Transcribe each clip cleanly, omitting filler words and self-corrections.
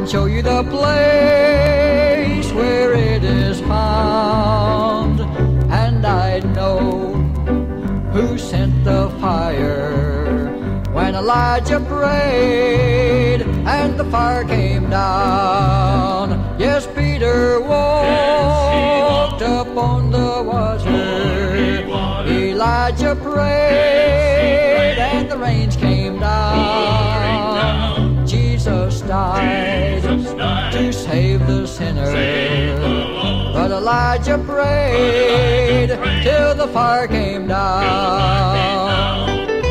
can show you the place where it is found, and I know who sent the fire when Elijah prayed and the fire came down. Yes, Peter walked up on the water. Elijah prayed and the rains came down. Jesus died to save the sinner, but Elijah prayed till the fire came down.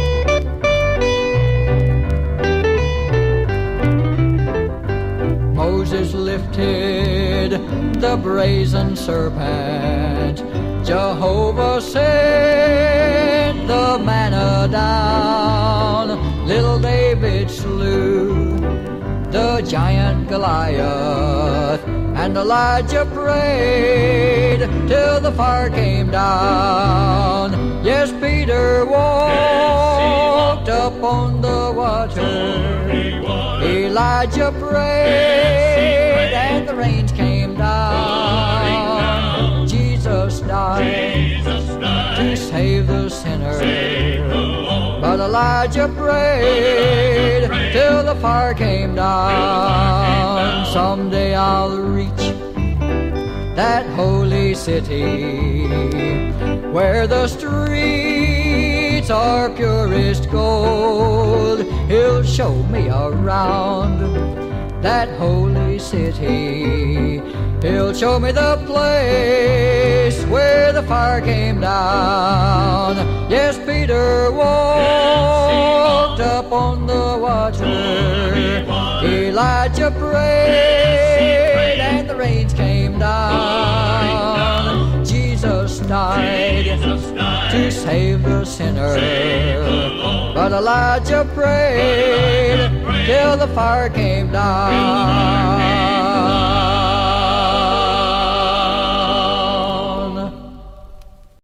Moses lifted the brazen serpent. Jehovah sent the manna down. Little David slew the giant Goliath, and Elijah prayed till the fire came down. Yes, Peter walked up on the water. Elijah prayed and the rains came down. Jesus died to save the sinner, but Elijah prayed till the fire came down. Someday I'll reach that holy city where the streets are purest gold. He'll show me around that holy city. He'll show me the place where the fire came down. Yes, Peter walked up on the water. Elijah prayed and the rains came down. Jesus died to save the sinner, but Elijah prayed till the fire came down.